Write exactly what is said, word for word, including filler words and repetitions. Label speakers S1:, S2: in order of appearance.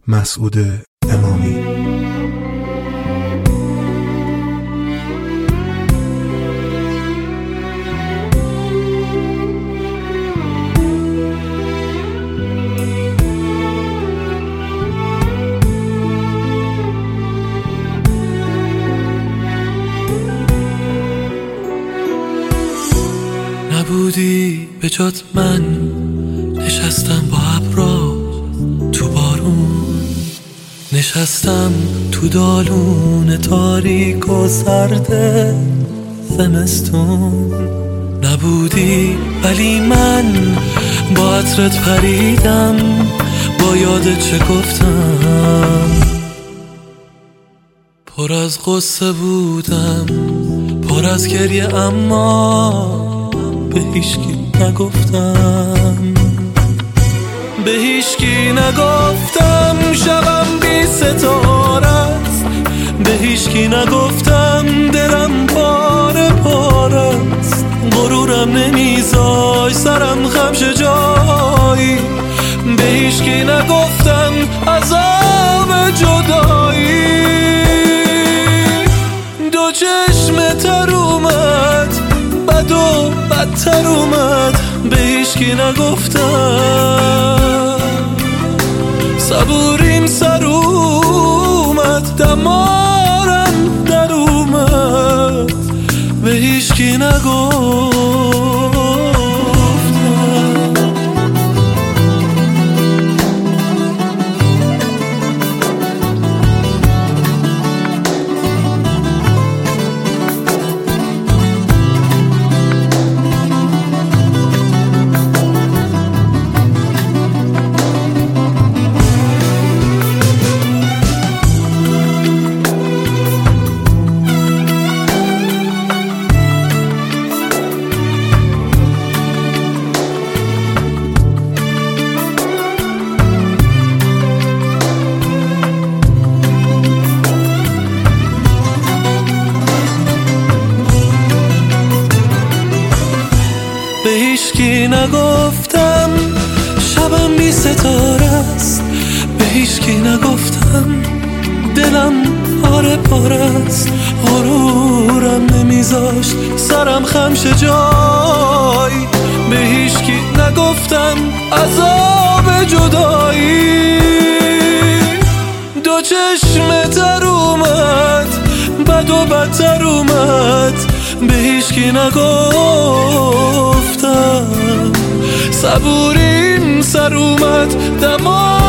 S1: مسعود امامی.
S2: نبودی به جات من نشستم با ابرا تو بارون، نشستم تو دالون تاریک و سرد زمستون. نبودی ولی من با عطرت پریدم، با یادت چه گفتم. پر از قصه بودم، پر از گریه، اما به هیچکی نگفتم. به هیچکی نگفتم شبم بی ستاره است، به هیچکی نگفتم دلم پاره پاره است. غرورم نمیذاش سرم خم شه جایی، به هیچکی نگفتم عذاب جدایی. دو چشم تر اومد، بد و بدتر اومد، به هیچکی نگفتم. صبوریم سر اومد، دمارم در اومد، به هیچکی نگفتم. به هیچکی نگفتم شبم بی ستاره است، به هیچکی نگفتم دلم پاره پاره است. غرورم نمیذاشت سرم خم شه جایی، به هیچکی نگفتم عذاب جدایی. دو چشم تر اومد، بد و بدتر اومد، به هیچکی نگفتم. صبوریم سر اومد، دما